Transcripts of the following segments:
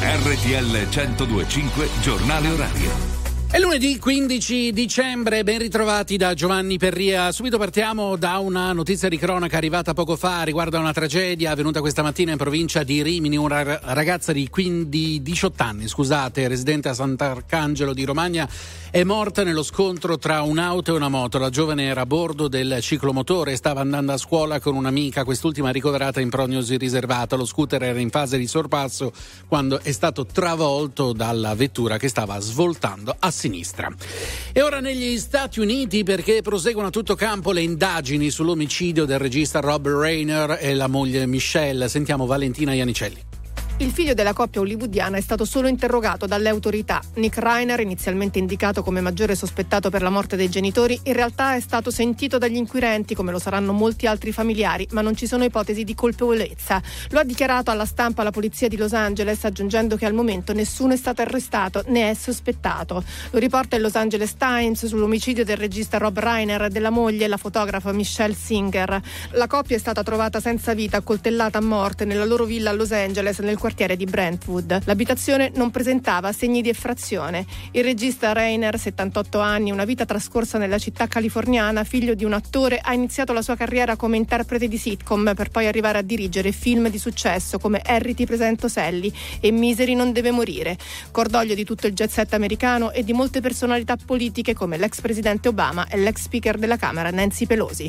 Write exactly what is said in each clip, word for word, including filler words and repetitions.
R T L centodue e cinque Giornale Orario. È lunedì quindici dicembre, ben ritrovati da Giovanni Perria. Subito partiamo da una notizia di cronaca arrivata poco fa, riguarda una tragedia avvenuta questa mattina in provincia di Rimini. Una ragazza di quindi diciotto anni, scusate, residente a Sant'Arcangelo di Romagna, è morta nello scontro tra un'auto e una moto. La giovane era a bordo del ciclomotore e stava andando a scuola con un'amica, quest'ultima ricoverata in prognosi riservata. Lo scooter era in fase di sorpasso quando è stato travolto dalla vettura che stava svoltando a sinistra. E ora negli Stati Uniti, perché proseguono a tutto campo le indagini sull'omicidio del regista Rob Reiner e la moglie Michelle. Sentiamo Valentina Iannicelli. Il figlio della coppia hollywoodiana è stato solo interrogato dalle autorità. Nick Reiner, inizialmente indicato come maggiore sospettato per la morte dei genitori, in realtà è stato sentito dagli inquirenti, come lo saranno molti altri familiari, ma non ci sono ipotesi di colpevolezza. Lo ha dichiarato alla stampa la polizia di Los Angeles, aggiungendo che al momento nessuno è stato arrestato né è sospettato. Lo riporta il Los Angeles Times sull'omicidio del regista Rob Reiner e della moglie, la fotografa Michelle Singer. La coppia è stata trovata senza vita, accoltellata a morte nella loro villa a Los Angeles, nel quartiere di Brentwood. L'abitazione non presentava segni di effrazione. Il regista Reiner, settantotto anni, una vita trascorsa nella città californiana, figlio di un attore, ha iniziato la sua carriera come interprete di sitcom per poi arrivare a dirigere film di successo come Harry ti presento Sally e Misery non deve morire. Cordoglio di tutto il jet set americano e di molte personalità politiche come l'ex presidente Obama e l'ex speaker della Camera Nancy Pelosi.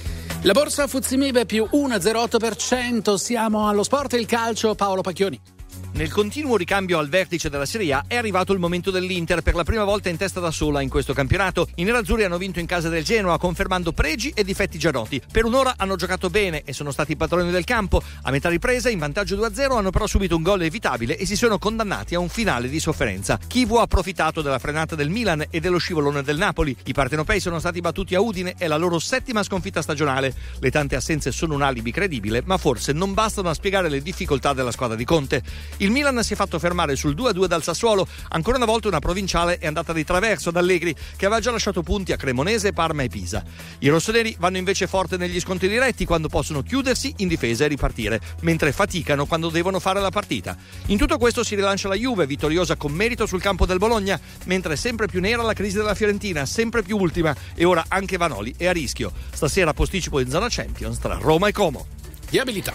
La borsa Fuzimib più uno virgola zero otto per cento. Siamo allo sport e il calcio. Paolo Pacchioni. Nel continuo ricambio al vertice della Serie A è arrivato il momento dell'Inter, per la prima volta in testa da sola in questo campionato. I nerazzurri hanno vinto in casa del Genoa, confermando pregi e difetti già noti. Per un'ora hanno giocato bene e sono stati i padroni del campo. A metà ripresa, in vantaggio due a zero, hanno però subito un gol evitabile e si sono condannati a un finale di sofferenza. Chievo ha approfittato della frenata del Milan e dello scivolone del Napoli. I partenopei sono stati battuti a Udine, è la loro settima sconfitta stagionale. Le tante assenze sono un alibi credibile, ma forse non bastano a spiegare le difficoltà della squadra di Conte. Il Milan si è fatto fermare sul due a due dal Sassuolo. Ancora una volta una provinciale è andata di traverso ad Allegri, che aveva già lasciato punti a Cremonese, Parma e Pisa. I rossoneri vanno invece forte negli scontri diretti, quando possono chiudersi in difesa e ripartire, mentre faticano quando devono fare la partita. In tutto questo si rilancia la Juve, vittoriosa con merito sul campo del Bologna, mentre è sempre più nera la crisi della Fiorentina, sempre più ultima, e ora anche Vanoli è a rischio. Stasera posticipo in zona Champions tra Roma e Como. Viabilità.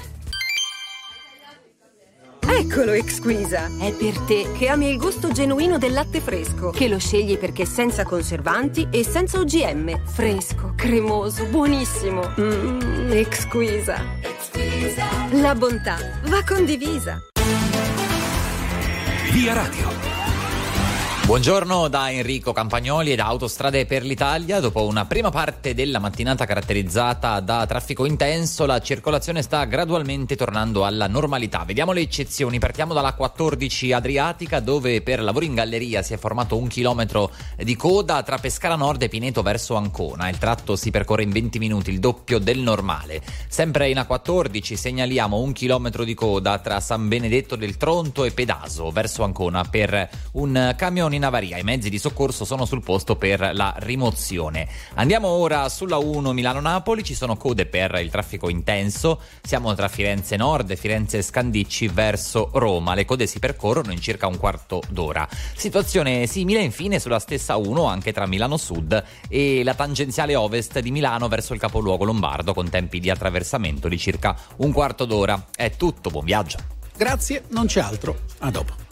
Eccolo Exquisa, è per te che ami il gusto genuino del latte fresco, che lo scegli perché è senza conservanti e senza O G M, fresco, cremoso, buonissimo. Mmm, Exquisa. Exquisa. La bontà va condivisa. Via Radio. Buongiorno da Enrico Campagnoli e da Autostrade per l'Italia. Dopo una prima parte della mattinata caratterizzata da traffico intenso, la circolazione sta gradualmente tornando alla normalità. Vediamo le eccezioni. Partiamo dalla quattordici Adriatica, dove per lavori in galleria si è formato un chilometro di coda tra Pescara Nord e Pineto verso Ancona. Il tratto si percorre in venti minuti, il doppio del normale. Sempre in A quattordici segnaliamo un chilometro di coda tra San Benedetto del Tronto e Pedaso verso Ancona per un camion in avaria. I mezzi di soccorso sono sul posto per la rimozione. Andiamo ora sulla uno Milano-Napoli. Ci sono code per il traffico intenso. Siamo tra Firenze Nord e Firenze Scandicci verso Roma. Le code si percorrono in circa un quarto d'ora. Situazione simile infine sulla stessa uno anche tra Milano Sud e la tangenziale ovest di Milano verso il capoluogo lombardo, con tempi di attraversamento di circa un quarto d'ora. È tutto, buon viaggio. Grazie, non c'è altro. A dopo.